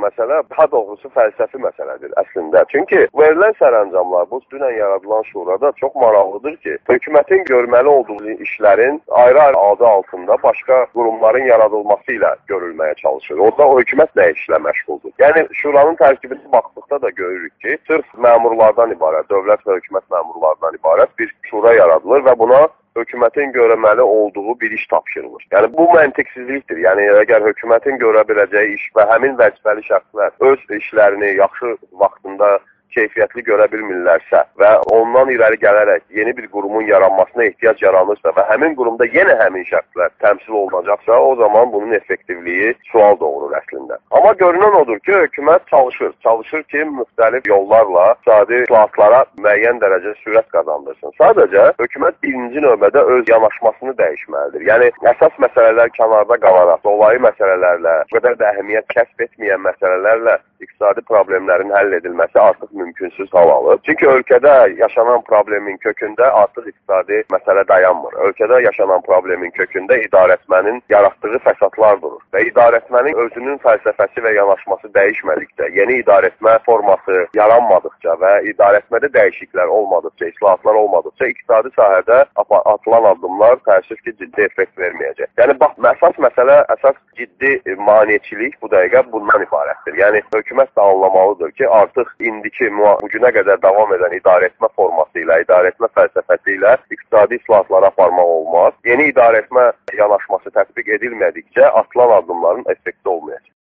məsələ daha doğrusu fəlsəfi məsələdir əslində. Çünki verilən sərəncamlar bu dünən yaradılan şurada çox maraqlıdır ki, hökumətin görməli olduğu işlərin ayrı-ayrı adı altında başqa qurumların yaradılması ilə görülməyə çalışır. Orada o hökumət nə işlə məşğuldur? Yəni şuranın tərkibinə baxdıqda da görürük ki, sırf məmurlardan ibarət, dövlət və hökumət məmurlardan ibarət bir şura yaradılır və buna hökumətin görməli olduğu bir iş tapşırılır. Yəni bu məntiqsizlikdir. Yəni əgər hökumətin görə biləcəyi iş və həmin vəzifəli şəxslər öz işlərini yaxşı vaxtında keyfiyyətli görə bilmirlərsə və ondan irəli gələrək yeni bir qurumun yaranmasına ehtiyac yaranırsa və həmin qurumda yenə həmin şəxslər təmsil olunacaqsa, o zaman bunun effektivliyi sual doğurur əslində. Amma görünən odur ki, hökumət çalışır. Çalışır ki, müxtəlif yollarla iqtisadi islahatlara müəyyən dərəcədə sürət qazandırsın. Sadəcə, hökumət birinci növbədə öz yanaşmasını dəyişməlidir. Yəni, əsas məsələlər kənarda qalaraq, dolayı məsələlərlə, bu qədər də əhəmiyyət kəsb etməyən məsələlərlə iqtisadi problemlərin həll edilməsi artıq mümkünsüz hal alır. Çünki ölkədə yaşanan problemin kökündə artıq iqtisadi məsələ dayanmır. Ölkədə yaşanan problemin kökündə idarəetmənin yaratdığı fəsadlar durur. Və idarəetmənin özünün fəlsəfəsi və yanaşması dəyişmədikcə, yeni idarəetmə forması yaranmadıqca və idarəetmədə dəyişikliklər olmadıqca, islahatlar olmadıqca iqtisadi sahədə atılan addımlar təəssüf ki, ciddi effekt verməyəcək. Yəni, bax, əsas məsələ, əsas ciddi maneçilik bu dəqiqə bundan ibarətdir. Yəni, hökumət də anlamalıdır ki, artıq indiki bu günə qədər davam edən idarəetmə forması ilə, idarəetmə fəlsəfəsi ilə iqtisadi islahatları aparmaq olmaz. Yeni idarəetmə yanaşması tətbiq edilmədikcə atılan addımların effekti olmayacaq.